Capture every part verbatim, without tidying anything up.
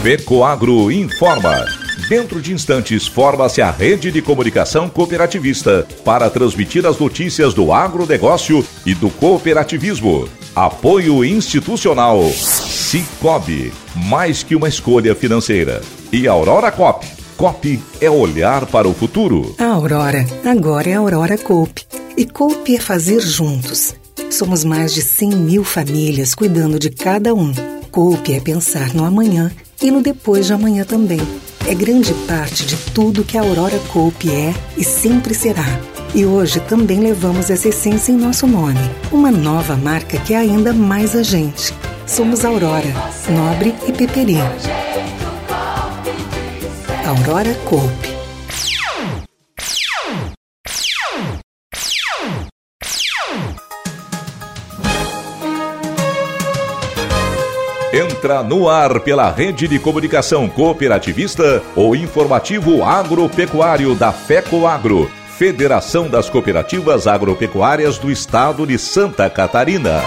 FECOAGRO informa. Dentro de instantes, forma-se a rede de comunicação cooperativista para transmitir as notícias do agronegócio e do cooperativismo. Apoio institucional. Cicobi, mais que uma escolha financeira. E Aurora Coop. Coop é olhar para o futuro. A Aurora, agora é a Aurora Coop. E Coop é fazer juntos. Somos mais de cem mil famílias cuidando de cada um. Coop é pensar no amanhã e no depois de amanhã também. É grande parte de tudo que a Aurora Coop é e sempre será. E hoje também levamos essa essência em nosso nome. Uma nova marca que é ainda mais a gente. Somos Aurora, Nobre e Peperi. Aurora Coop. Entra no ar pela rede de comunicação cooperativista o informativo agropecuário da FECOAGRO, Federação das Cooperativas Agropecuárias do Estado de Santa Catarina.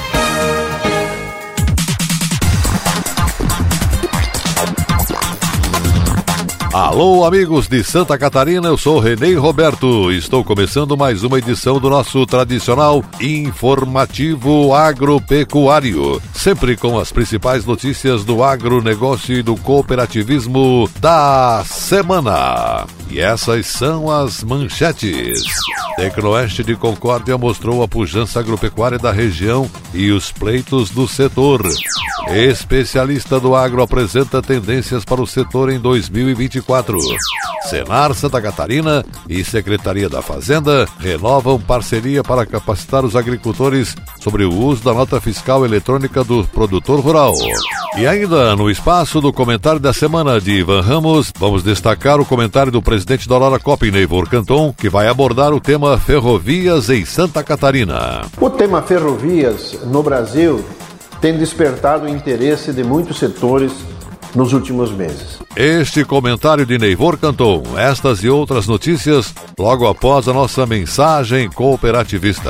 Alô, amigos de Santa Catarina, eu sou Renê Roberto. Estou começando mais uma edição do nosso tradicional informativo agropecuário, sempre com as principais notícias do agronegócio e do cooperativismo da semana. E essas são as manchetes. Tecnoeste de Concórdia mostrou a pujança agropecuária da região e os pleitos do setor. Especialista do agro apresenta tendências para o setor em dois mil e vinte e quatro. Senar Santa Catarina e Secretaria da Fazenda renovam parceria para capacitar os agricultores sobre o uso da nota fiscal eletrônica do produtor rural. E ainda no espaço do comentário da semana de Ivan Ramos, vamos destacar o comentário do presidente da Aurora Coop, Neivor Canton, que vai abordar o tema ferrovias em Santa Catarina. O tema ferrovias no Brasil tem despertado o interesse de muitos setores nos últimos meses. Este comentário de Neivor Canton, estas e outras notícias, logo após a nossa mensagem cooperativista.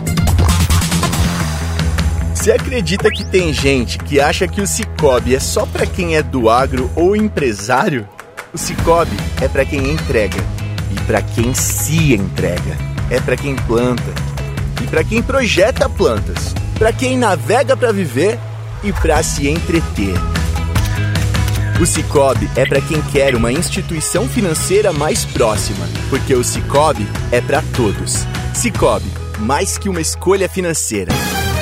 Você acredita que tem gente que acha que o Cicobi é só para quem é do agro ou empresário? O Cicobi é para quem entrega e para quem se entrega. É para quem planta e para quem projeta plantas, para quem navega para viver e para se entreter. O Cicobi é para quem quer uma instituição financeira mais próxima, porque o Cicobi é para todos. Cicobi, mais que uma escolha financeira.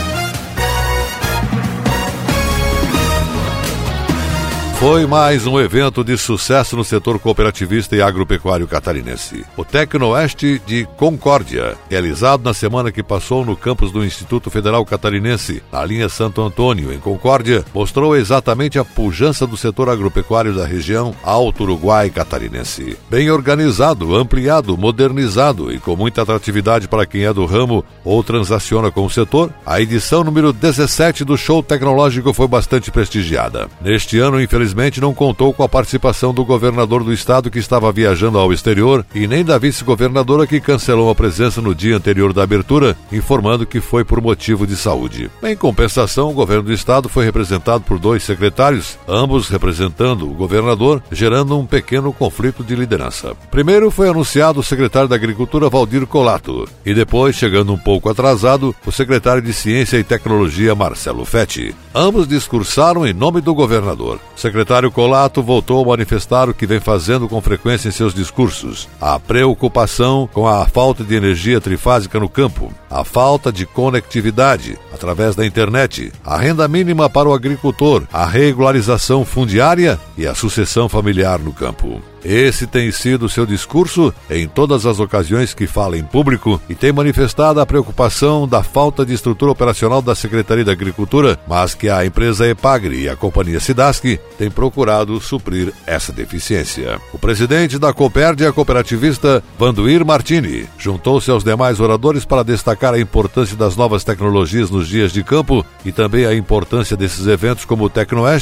Foi mais um evento de sucesso no setor cooperativista e agropecuário catarinense. O Tecnoeste de Concórdia, realizado na semana que passou no campus do Instituto Federal Catarinense, na linha Santo Antônio, em Concórdia, mostrou exatamente a pujança do setor agropecuário da região Alto Uruguai catarinense. Bem organizado, ampliado, modernizado e com muita atratividade para quem é do ramo ou transaciona com o setor, a edição número dezessete do show tecnológico foi bastante prestigiada. Neste ano, infelizmente, Infelizmente não contou com a participação do governador do estado que estava viajando ao exterior e nem da vice-governadora que cancelou a presença no dia anterior da abertura, informando que foi por motivo de saúde. Em compensação, o governo do estado foi representado por dois secretários, ambos representando o governador, gerando um pequeno conflito de liderança. Primeiro foi anunciado o secretário da Agricultura, Valdir Colato, e depois, chegando um pouco atrasado, o secretário de Ciência e Tecnologia, Marcelo Fetti. Ambos discursaram em nome do governador. O secretário Colato voltou a manifestar o que vem fazendo com frequência em seus discursos: a preocupação com a falta de energia trifásica no campo, a falta de conectividade através da internet, a renda mínima para o agricultor, a regularização fundiária e a sucessão familiar no campo. Esse tem sido seu discurso em todas as ocasiões que fala em público e tem manifestado a preocupação da falta de estrutura operacional da Secretaria da Agricultura, mas que a empresa Epagri e a companhia Sidaski têm procurado suprir essa deficiência. O presidente da Copérdia cooperativista, Vanduir Martini, juntou-se aos demais oradores para destacar a importância das novas tecnologias nos dias de campo e também a importância desses eventos como o Tecnoeste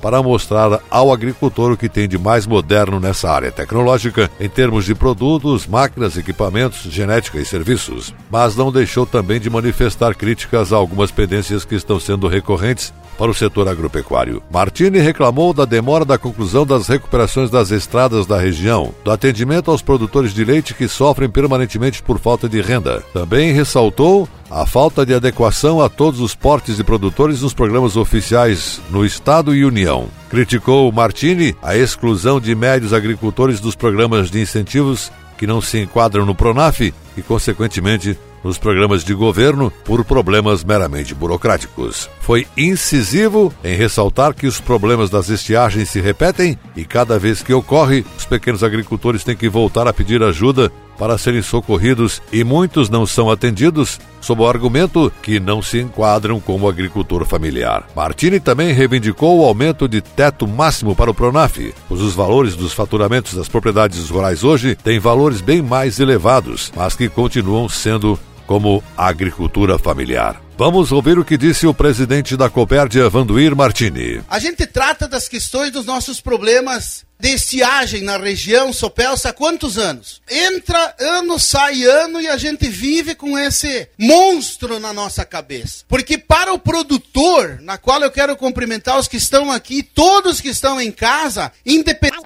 para mostrar ao agricultor o que tem de mais moderno nessa área tecnológica em termos de produtos, máquinas, equipamentos, genética e serviços. Mas não deixou também de manifestar críticas a algumas pendências que estão sendo recorrentes para o setor agropecuário. Martini reclamou da demora da conclusão das recuperações das estradas da região, do atendimento aos produtores de leite que sofrem permanentemente por falta de renda. Também ressaltou a falta de adequação a todos os portes de produtores nos programas oficiais no Estado e União. Criticou Martini a exclusão de médios agricultores dos programas de incentivos que não se enquadram no Pronaf e, consequentemente, nos programas de governo por problemas meramente burocráticos. Foi incisivo em ressaltar que os problemas das estiagens se repetem e cada vez que ocorre, os pequenos agricultores têm que voltar a pedir ajuda para serem socorridos e muitos não são atendidos sob o argumento que não se enquadram como agricultor familiar. Martini também reivindicou o aumento de teto máximo para o Pronaf, pois os valores dos faturamentos das propriedades rurais hoje têm valores bem mais elevados, mas que continuam sendo como a agricultura familiar. Vamos ouvir o que disse o presidente da Copérdia, Vanduir Martini. A gente trata das questões dos nossos problemas de estiagem na região Sopelsa há quantos anos? Entra ano, sai ano e a gente vive com esse monstro na nossa cabeça. Porque para o produtor, na qual eu quero cumprimentar os que estão aqui, todos que estão em casa, independente...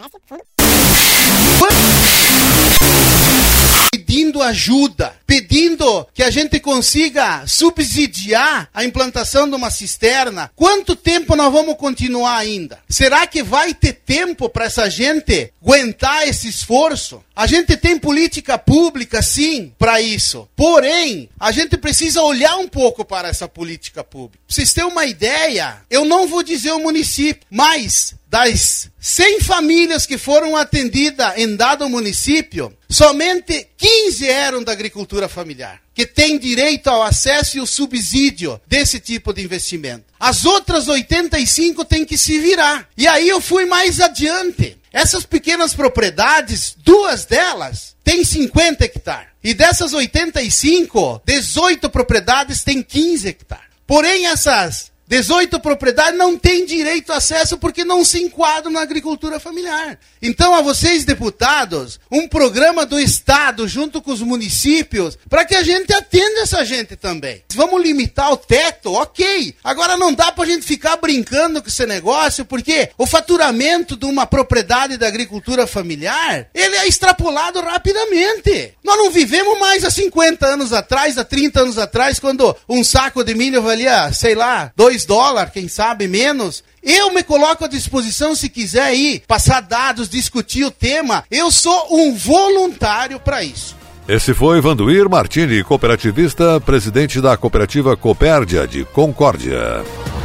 pedindo ajuda, pedindo que a gente consiga subsidiar a implantação de uma cisterna. Quanto tempo nós vamos continuar ainda? Será que vai ter tempo para essa gente aguentar esse esforço? A gente tem política pública, sim, para isso. Porém, a gente precisa olhar um pouco para essa política pública. Pra vocês terem uma ideia, eu não vou dizer o município, mas das cem famílias que foram atendidas em dado município, somente quinze eram da agricultura familiar, que tem direito ao acesso e o subsídio desse tipo de investimento. As outras oitenta e cinco têm que se virar. E aí eu fui mais adiante. Essas pequenas propriedades, duas delas têm cinquenta hectares. E dessas oitenta e cinco, dezoito propriedades têm quinze hectares. Porém, essas dezoito propriedades não têm direito a acesso porque não se enquadram na agricultura familiar. Então, a vocês, deputados, um programa do Estado junto com os municípios para que a gente atenda essa gente também. Vamos limitar o teto? Ok. Agora não dá para a gente ficar brincando com esse negócio porque o faturamento de uma propriedade da agricultura familiar, ele é extrapolado rapidamente. Nós não vivemos mais há cinquenta anos atrás, há trinta anos atrás, quando um saco de milho valia, sei lá, dois dólares, quem sabe menos. Eu me coloco à disposição se quiser ir, passar dados, discutir o tema. Eu sou um voluntário para isso. Esse foi Vanduir Martini, cooperativista, presidente da cooperativa Copérdia de Concórdia.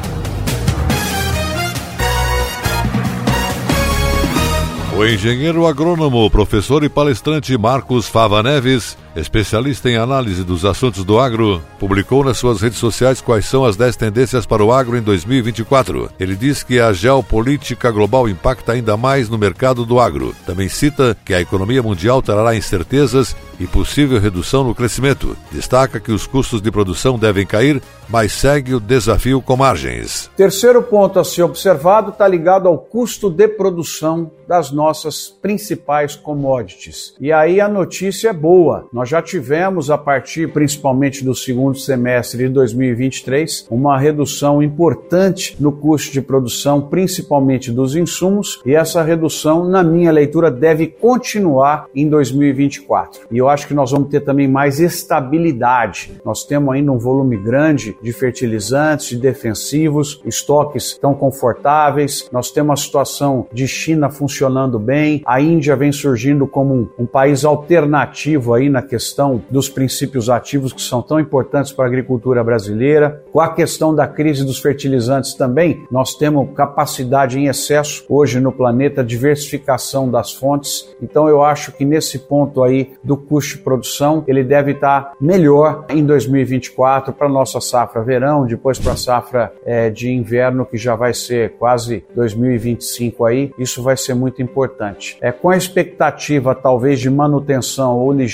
O engenheiro agrônomo, professor e palestrante Marcos Fava Neves, especialista em análise dos assuntos do agro, publicou nas suas redes sociais quais são as dez tendências para o agro em dois mil e vinte e quatro. Ele diz que a geopolítica global impacta ainda mais no mercado do agro. Também cita que a economia mundial trará incertezas e possível redução no crescimento. Destaca que os custos de produção devem cair, mas segue o desafio com margens. Terceiro ponto a ser observado está ligado ao custo de produção das nossas principais commodities. E aí a notícia é boa. Nós já tivemos, a partir principalmente do segundo semestre de dois mil e vinte e três, uma redução importante no custo de produção, principalmente dos insumos, e essa redução, na minha leitura, deve continuar em dois mil e vinte e quatro. E eu acho que nós vamos ter também mais estabilidade. Nós temos ainda um volume grande de fertilizantes, de defensivos, estoques estão confortáveis, nós temos a situação de China funcionando bem, a Índia vem surgindo como um, um país alternativo aí na questão dos princípios ativos que são tão importantes para a agricultura brasileira. Com a questão da crise dos fertilizantes também, nós temos capacidade em excesso hoje no planeta, diversificação das fontes, então eu acho que nesse ponto aí do custo de produção, ele deve estar melhor em dois mil e vinte e quatro para a nossa safra verão, depois para a safra é, de inverno, que já vai ser quase dois mil e vinte e cinco aí, isso vai ser muito importante. É, com a expectativa talvez de manutenção ou ligeiro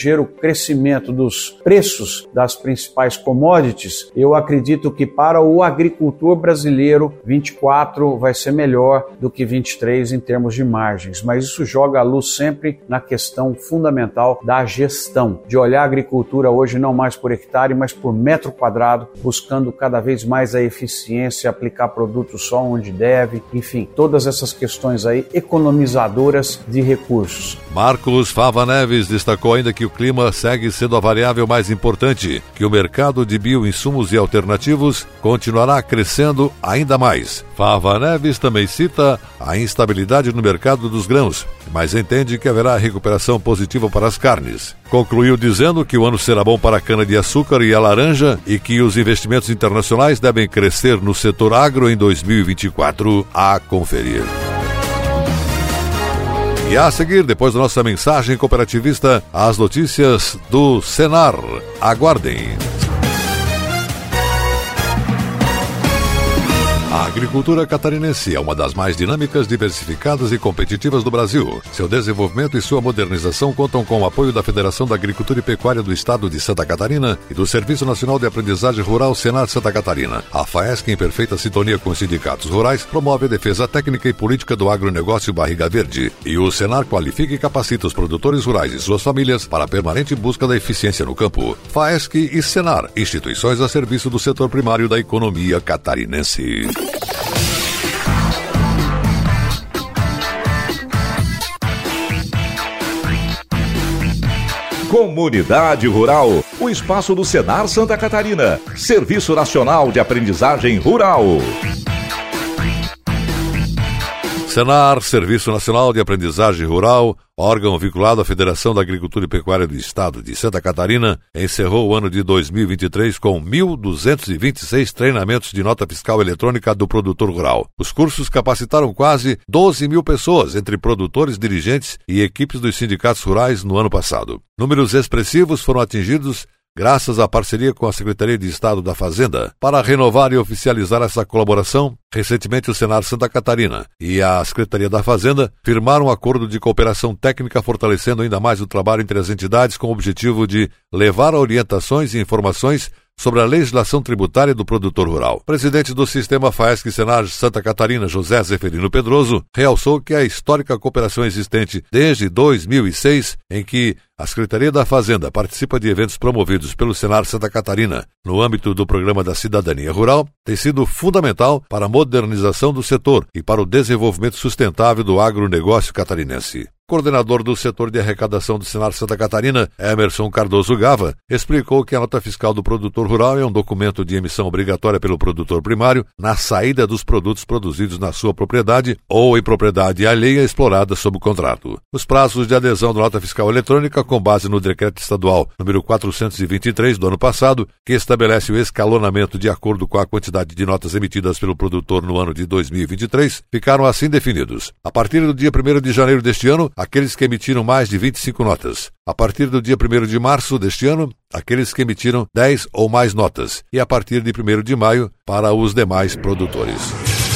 crescimento dos preços das principais commodities, eu acredito que para o agricultor brasileiro, vinte e quatro vai ser melhor do que vinte e três em termos de margens, mas isso joga a luz sempre na questão fundamental da gestão, de olhar a agricultura hoje não mais por hectare, mas por metro quadrado, buscando cada vez mais a eficiência, aplicar produtos só onde deve, enfim, todas essas questões aí economizadoras de recursos. Marcos Fava Neves destacou ainda que o clima segue sendo a variável mais importante, que o mercado de bioinsumos e alternativos continuará crescendo ainda mais. Fava Neves também cita a instabilidade no mercado dos grãos, mas entende que haverá recuperação positiva para as carnes. Concluiu dizendo que o ano será bom para a cana-de-açúcar e a laranja e que os investimentos internacionais devem crescer no setor agro em dois mil e vinte e quatro. A conferir. E a seguir, depois da nossa mensagem cooperativista, as notícias do Senar. Aguardem. A agricultura catarinense é uma das mais dinâmicas, diversificadas e competitivas do Brasil. Seu desenvolvimento e sua modernização contam com o apoio da Federação da Agricultura e Pecuária do Estado de Santa Catarina e do Serviço Nacional de Aprendizagem Rural Senar Santa Catarina. A FAESC, em perfeita sintonia com os sindicatos rurais, promove a defesa técnica e política do agronegócio Barriga Verde. E o Senar qualifica e capacita os produtores rurais e suas famílias para a permanente busca da eficiência no campo. FAESC e Senar, instituições a serviço do setor primário da economia catarinense. Comunidade Rural, o espaço do Senar Santa Catarina, Serviço Nacional de Aprendizagem Rural. Senar, Serviço Nacional de Aprendizagem Rural, órgão vinculado à Federação da Agricultura e Pecuária do Estado de Santa Catarina, encerrou o ano de dois mil e vinte e três com mil duzentos e vinte e seis treinamentos de nota fiscal eletrônica do produtor rural. Os cursos capacitaram quase doze mil pessoas, entre produtores, dirigentes e equipes dos sindicatos rurais no ano passado. Números expressivos foram atingidos graças à parceria com a Secretaria de Estado da Fazenda. Para renovar e oficializar essa colaboração, recentemente o Senar Santa Catarina e a Secretaria da Fazenda firmaram um acordo de cooperação técnica, fortalecendo ainda mais o trabalho entre as entidades com o objetivo de levar orientações e informações sobre a legislação tributária do produtor rural. O presidente do Sistema FAESC Senar Santa Catarina, José Zeferino Pedroso, realçou que a histórica cooperação existente desde dois mil e seis, em que a Secretaria da Fazenda participa de eventos promovidos pelo Senar Santa Catarina no âmbito do Programa da Cidadania Rural, tem sido fundamental para a modernização do setor e para o desenvolvimento sustentável do agronegócio catarinense. Coordenador do setor de arrecadação do Senar Santa Catarina, Emerson Cardoso Gava, explicou que a nota fiscal do produtor rural é um documento de emissão obrigatória pelo produtor primário na saída dos produtos produzidos na sua propriedade ou em propriedade alheia explorada sob contrato. Os prazos de adesão da nota fiscal eletrônica, com base no Decreto Estadual número quatrocentos e vinte e três do ano passado, que estabelece o escalonamento de acordo com a quantidade de notas emitidas pelo produtor no ano de dois mil e vinte e três, ficaram assim definidos. A partir do dia primeiro de janeiro deste ano, aqueles que emitiram mais de vinte e cinco notas. A partir do dia primeiro de março deste ano, aqueles que emitiram dez ou mais notas. E a partir de primeiro de maio, para os demais produtores.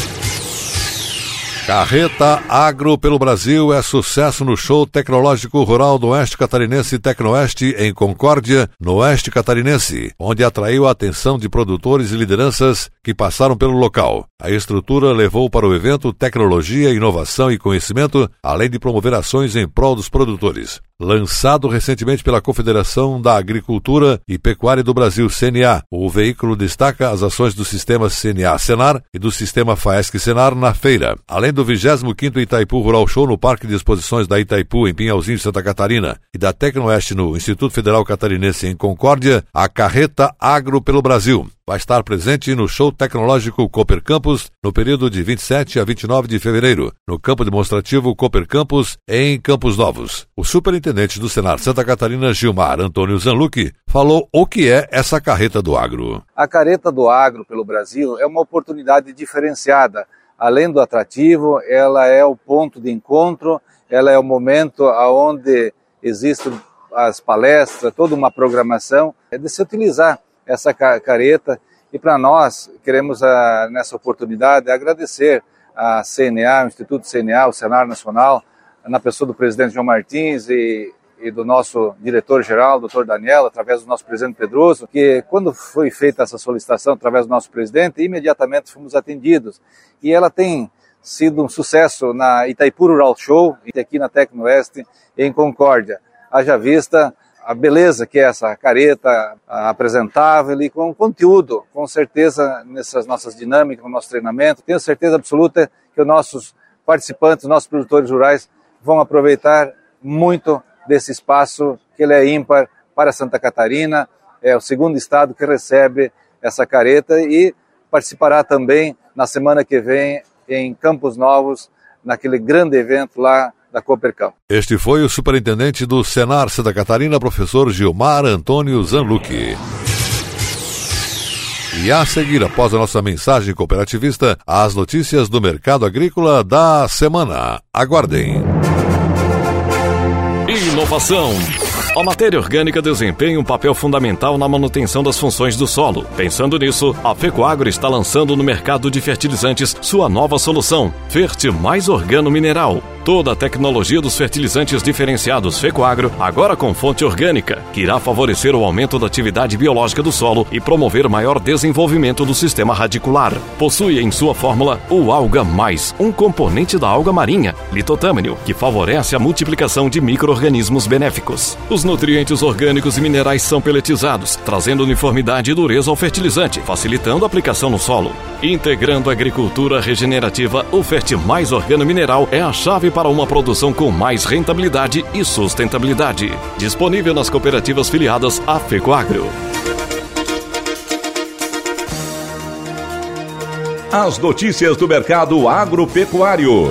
Carreta Agro pelo Brasil é sucesso no Show Tecnológico Rural do Oeste Catarinense Tecnoeste em Concórdia, no Oeste Catarinense, onde atraiu a atenção de produtores e lideranças que passaram pelo local. A estrutura levou para o evento tecnologia, inovação e conhecimento, além de promover ações em prol dos produtores. Lançado recentemente pela Confederação da Agricultura e Pecuária do Brasil, C N A, o veículo destaca as ações do sistema C N A-Senar e do sistema FAESC-Senar na feira. Além do vigésimo quinto Itaipu Rural Show no Parque de Exposições da Itaipu, em Pinhalzinho, Santa Catarina, e da Tecnoeste no Instituto Federal Catarinense, em Concórdia, a Carreta Agro pelo Brasil vai estar presente no Show Tecnológico Cooper Campus no período de vinte e sete a vinte e nove de fevereiro, no campo demonstrativo Cooper Campus, em Campos Novos. O superintendente do Senar Santa Catarina, Gilmar Antônio Zanlucchi, falou o que é essa Carreta do Agro. A Carreta do Agro pelo Brasil é uma oportunidade diferenciada. Além do atrativo, ela é o ponto de encontro, ela é o momento onde existem as palestras, toda uma programação, é de se utilizar essa carreta, e para nós queremos a, nessa oportunidade agradecer a C N A, o Instituto C N A, o Senar Nacional, na pessoa do presidente João Martins e, e do nosso diretor-geral, doutor Daniel, através do nosso presidente Pedroso, que quando foi feita essa solicitação através do nosso presidente, imediatamente fomos atendidos. E ela tem sido um sucesso na Itaipu Rural Show e aqui na Tecnoeste, em Concórdia. Haja vista a beleza que é essa careta apresentável e com conteúdo, com certeza, nessas nossas dinâmicas, no nosso treinamento. Tenho certeza absoluta que os nossos participantes, os nossos produtores rurais vão aproveitar muito desse espaço, que ele é ímpar para Santa Catarina. É o segundo estado que recebe essa careta e participará também na semana que vem em Campos Novos, naquele grande evento lá da Coopercamp. Este foi o superintendente do Senar Santa Catarina, professor Gilmar Antônio Zanlucchi. E a seguir, após a nossa mensagem cooperativista, as notícias do mercado agrícola da semana. Aguardem. Inovação. A matéria orgânica desempenha um papel fundamental na manutenção das funções do solo. Pensando nisso, a Fecoagro está lançando no mercado de fertilizantes sua nova solução, Fert Mais Organo Mineral. Toda a tecnologia dos fertilizantes diferenciados Fecoagro, agora com fonte orgânica, que irá favorecer o aumento da atividade biológica do solo e promover maior desenvolvimento do sistema radicular. Possui em sua fórmula o Alga Mais, um componente da alga marinha, litotâmino, que favorece a multiplicação de micro-organismos benéficos. Os nutrientes orgânicos e minerais são peletizados, trazendo uniformidade e dureza ao fertilizante, facilitando a aplicação no solo. Integrando a agricultura regenerativa, o Fert Mais Organo Mineral é a chave para uma produção com mais rentabilidade e sustentabilidade. Disponível nas cooperativas filiadas à Fecoagro. As notícias do mercado agropecuário.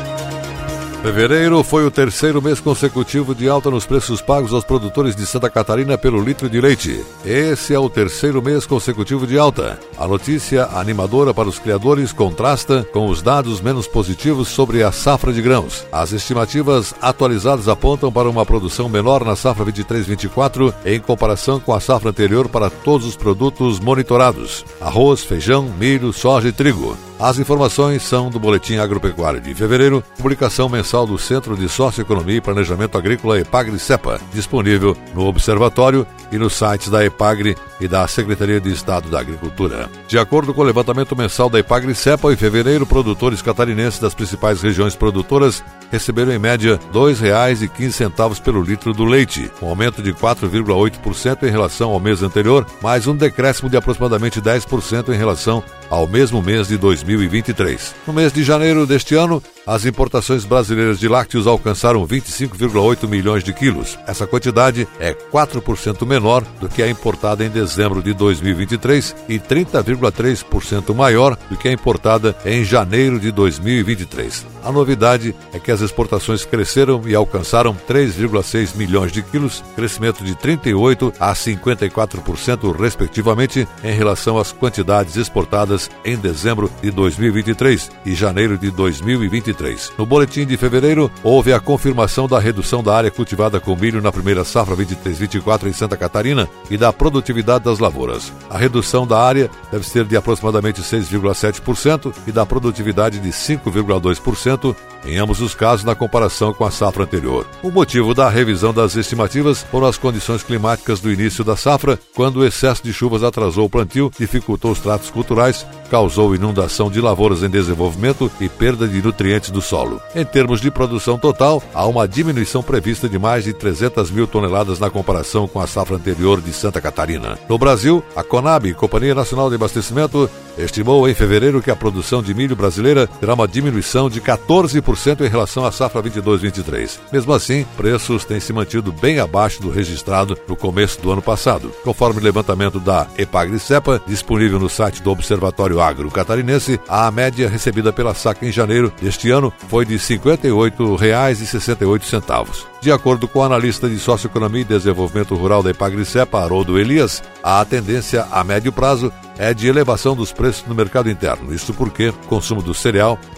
Fevereiro foi o terceiro mês consecutivo de alta nos preços pagos aos produtores de Santa Catarina pelo litro de leite. Esse é o terceiro mês consecutivo de alta. A notícia animadora para os criadores contrasta com os dados menos positivos sobre a safra de grãos. As estimativas atualizadas apontam para uma produção menor na safra vinte e três vinte e quatro em comparação com a safra anterior para todos os produtos monitorados: arroz, feijão, milho, soja e trigo. As informações são do Boletim Agropecuário de fevereiro, publicação mensal do Centro de Socioeconomia e Planejamento Agrícola EPAGRE-CEPA, disponível no Observatório e nos sites da EPAGRE e da Secretaria de Estado da Agricultura. De acordo com o levantamento mensal da EPAGRE-CEPA, em fevereiro, produtores catarinenses das principais regiões produtoras receberam em média dois reais e quinze centavos pelo litro do leite, um aumento de quatro vírgula oito por cento em relação ao mês anterior, mais um decréscimo de aproximadamente dez por cento em relação ao mesmo mês de dois mil e vinte e três. No mês de janeiro deste ano, as importações brasileiras de lácteos alcançaram vinte e cinco vírgula oito milhões de quilos. Essa quantidade é quatro por cento menor do que a importada em dezembro de dois mil e vinte e três e trinta vírgula três por cento maior do que a importada em janeiro de dois mil e vinte e três. A novidade é que as exportações cresceram e alcançaram três vírgula seis milhões de quilos, crescimento de trinta e oito por cento a cinquenta e quatro por cento respectivamente em relação às quantidades exportadas em dezembro de dois mil e vinte e três e janeiro de dois mil e vinte e três. No boletim de fevereiro, houve a confirmação da redução da área cultivada com milho na primeira safra vinte e três vinte e quatro em Santa Catarina e da produtividade das lavouras. A redução da área deve ser de aproximadamente seis vírgula sete por cento e da produtividade de cinco vírgula dois por cento em ambos os casos na comparação com a safra anterior. O motivo da revisão das estimativas foram as condições climáticas do início da safra, quando o excesso de chuvas atrasou o plantio, dificultou os tratos culturais, causou inundação de lavouras em desenvolvimento e perda de nutrientes do solo. Em termos de produção total, há uma diminuição prevista de mais de trezentas mil toneladas na comparação com a safra anterior de Santa Catarina. No Brasil, a Conab, Companhia Nacional de Abastecimento, estimou em fevereiro que a produção de milho brasileira terá uma diminuição de quatorze por cento em relação à safra vinte e dois vinte e três. Mesmo assim, preços têm se mantido bem abaixo do registrado no começo do ano passado. Conforme o levantamento da EPAGRE-CEPA, disponível no site do Observatório Agro Catarinense, a média recebida pela saca em janeiro deste ano foi de cinquenta e oito reais e sessenta e oito centavos. De acordo com o analista de Socioeconomia e Desenvolvimento Rural da EPAGRE-CEPA, Haroldo Elias, a tendência a médio prazo é de elevação dos preços no mercado interno. Isso porque o consumo do cereal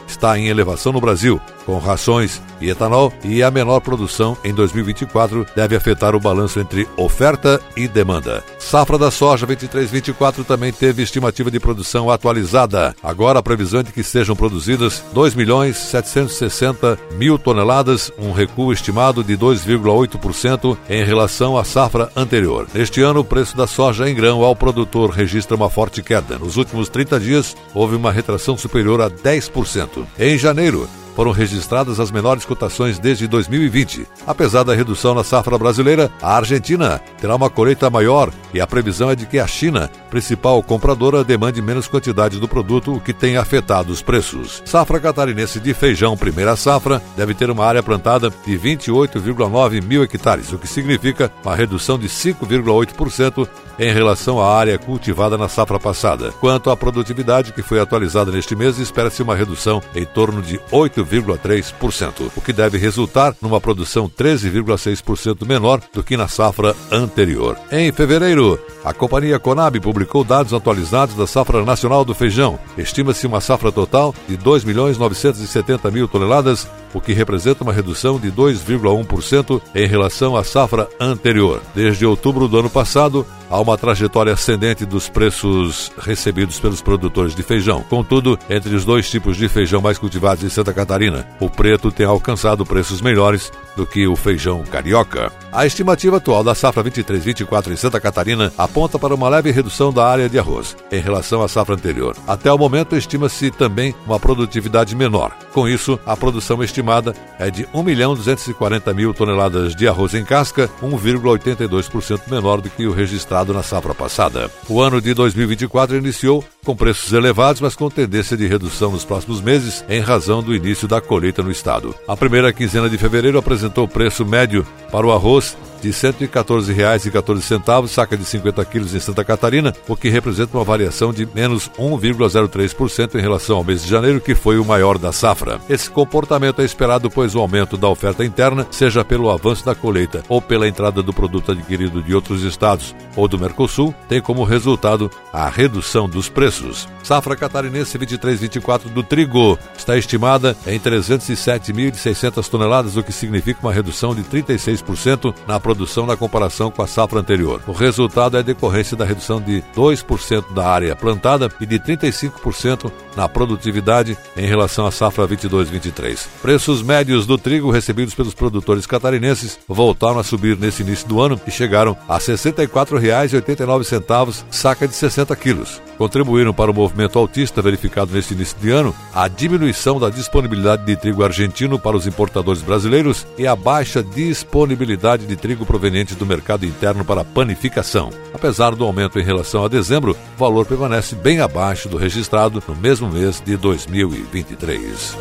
está em elevação no Brasil, com rações e etanol, e a menor produção em dois mil e vinte e quatro deve afetar o balanço entre oferta e demanda. Safra da soja vinte e três vinte e quatro também teve estimativa de produção atualizada. Agora a previsão é de que sejam produzidas dois milhões setecentos e sessenta mil toneladas, um recuo estimado de dois vírgula oito por cento em relação à safra anterior. Neste ano, o preço da soja em grão ao produtor registra uma forte queda. Nos últimos trinta dias, houve uma retração superior a dez por cento. Em janeiro, foram registradas as menores cotações desde dois mil e vinte. Apesar da redução na safra brasileira, a Argentina terá uma colheita maior e a previsão é de que a China, principal compradora, demande menos quantidade do produto, o que tem afetado os preços. Safra catarinense de feijão primeira safra deve ter uma área plantada de vinte e oito vírgula nove mil hectares, o que significa uma redução de cinco vírgula oito por cento em relação à área cultivada na safra passada. Quanto à produtividade, que foi atualizada neste mês, espera-se uma redução em torno de oito vírgula três por cento, o que deve resultar numa produção treze vírgula seis por cento menor do que na safra anterior. Em fevereiro, a companhia Conab publicou dados atualizados da safra nacional do feijão. Estima-se uma safra total de dois milhões novecentos e setenta mil toneladas, o que representa uma redução de dois vírgula um por cento em relação à safra anterior. Desde outubro do ano passado, há uma trajetória ascendente dos preços recebidos pelos produtores de feijão. Contudo, entre os dois tipos de feijão mais cultivados em Santa Catarina, o preto tem alcançado preços melhores do que o feijão carioca. A estimativa atual da safra vinte e três vinte e quatro em Santa Catarina aponta para uma leve redução da área de arroz em relação à safra anterior. Até o momento, estima-se também uma produtividade menor. Com isso, a produção estimada é de um milhão duzentos e quarenta mil toneladas de arroz em casca, um vírgula oitenta e dois por cento menor do que o registrado na safra passada. O ano de dois mil e vinte e quatro iniciou com preços elevados, mas com tendência de redução nos próximos meses em razão do início da colheita no estado. A primeira quinzena de fevereiro apresentou preço médio para o arroz de cento e quatorze reais e quatorze centavos, saca de cinquenta quilos em Santa Catarina, o que representa uma variação de menos um vírgula zero três por cento em relação ao mês de janeiro, que foi o maior da safra. Esse comportamento é esperado pois o aumento da oferta interna, seja pelo avanço da colheita ou pela entrada do produto adquirido de outros estados ou do Mercosul, tem como resultado a redução dos preços. Safra catarinense vinte e três vinte e quatro do trigo está estimada em trezentos e sete mil e seiscentas toneladas, o que significa uma redução de trinta e seis por cento na produção na comparação com a safra anterior. O resultado é decorrência da redução de dois por cento da área plantada e de trinta e cinco por cento na produtividade em relação à safra vinte e dois vinte e três. Preços médios do trigo recebidos pelos produtores catarinenses voltaram a subir nesse início do ano e chegaram a sessenta e quatro reais e oitenta e nove centavos, saca de sessenta quilos. Contribuíram para o movimento altista verificado neste início de ano a diminuição da disponibilidade de trigo argentino para os importadores brasileiros e a baixa disponibilidade de trigo proveniente do mercado interno para panificação. Apesar do aumento em relação a dezembro, o valor permanece bem abaixo do registrado no mesmo mês de dois mil e vinte e três.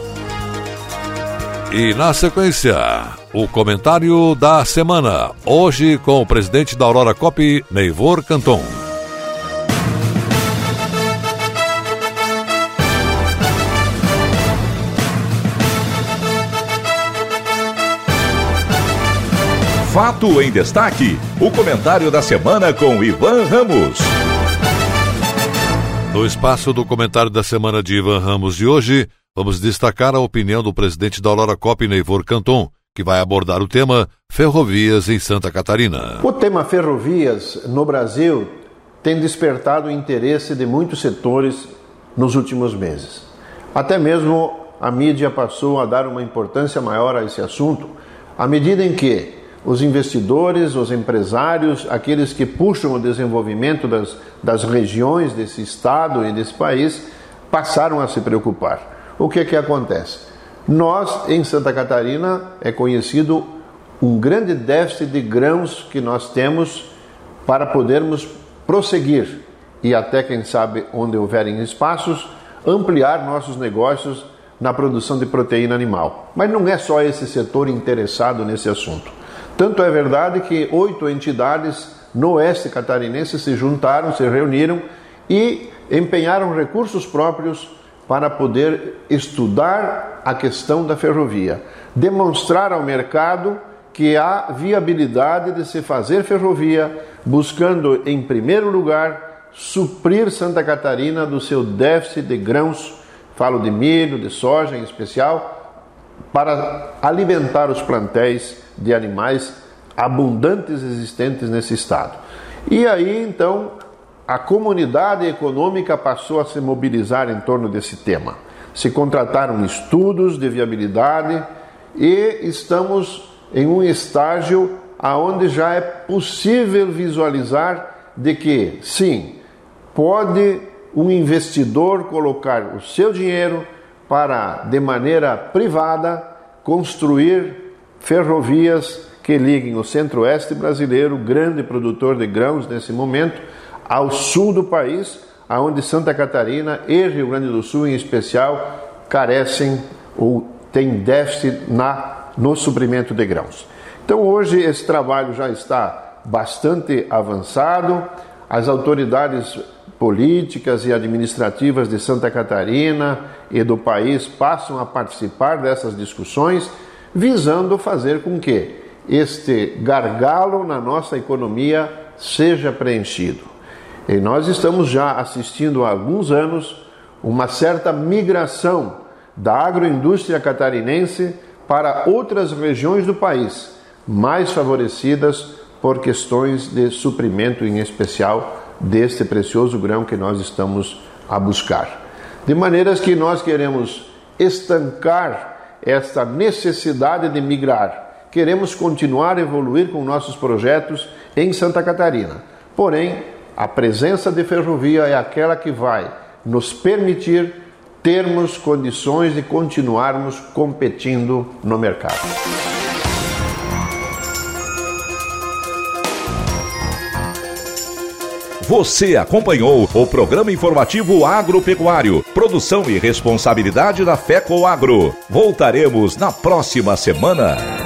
E na sequência, o comentário da semana, hoje com o presidente da Aurora Coop, Neivor Canton. Fato em Destaque, o comentário da semana com Ivan Ramos. No espaço do comentário da semana de Ivan Ramos de hoje, vamos destacar a opinião do presidente da Aurora Coop, Neivor Canton, que vai abordar o tema Ferrovias em Santa Catarina. O tema ferrovias no Brasil tem despertado o interesse de muitos setores nos últimos meses. Até mesmo a mídia passou a dar uma importância maior a esse assunto, à medida em que os investidores, os empresários, aqueles que puxam o desenvolvimento das, das regiões desse estado e desse país, passaram a se preocupar. O que que acontece? Nós, em Santa Catarina, é conhecido um grande déficit de grãos que nós temos para podermos prosseguir e até, quem sabe, onde houverem espaços, ampliar nossos negócios na produção de proteína animal. Mas não é só esse setor interessado nesse assunto. Tanto é verdade que oito entidades no oeste catarinense se juntaram, se reuniram e empenharam recursos próprios para poder estudar a questão da ferrovia, demonstrar ao mercado que há viabilidade de se fazer ferrovia, buscando, em primeiro lugar, suprir Santa Catarina do seu déficit de grãos falo de milho, de soja em especial, para alimentar os plantéis de animais abundantes existentes nesse estado. E aí, então, a comunidade econômica passou a se mobilizar em torno desse tema. Se contrataram estudos de viabilidade e estamos em um estágio onde já é possível visualizar de que, sim, pode um investidor colocar o seu dinheiro para, de maneira privada, construir ferrovias que liguem o centro-oeste brasileiro, grande produtor de grãos nesse momento, ao sul do país, onde Santa Catarina e Rio Grande do Sul, em especial, carecem ou têm déficit na, no suprimento de grãos. Então, hoje, esse trabalho já está bastante avançado. As autoridades políticas e administrativas de Santa Catarina e do país passam a participar dessas discussões, visando fazer com que este gargalo na nossa economia seja preenchido. E nós estamos já assistindo há alguns anos uma certa migração da agroindústria catarinense para outras regiões do país, mais favorecidas por questões de suprimento, em especial deste precioso grão que nós estamos a buscar. De maneiras que nós queremos estancar esta necessidade de migrar. Queremos continuar a evoluir com nossos projetos em Santa Catarina. Porém, a presença de ferrovia é aquela que vai nos permitir termos condições de continuarmos competindo no mercado. Você acompanhou o programa informativo agropecuário, produção e responsabilidade da FECOAGRO. Voltaremos na próxima semana.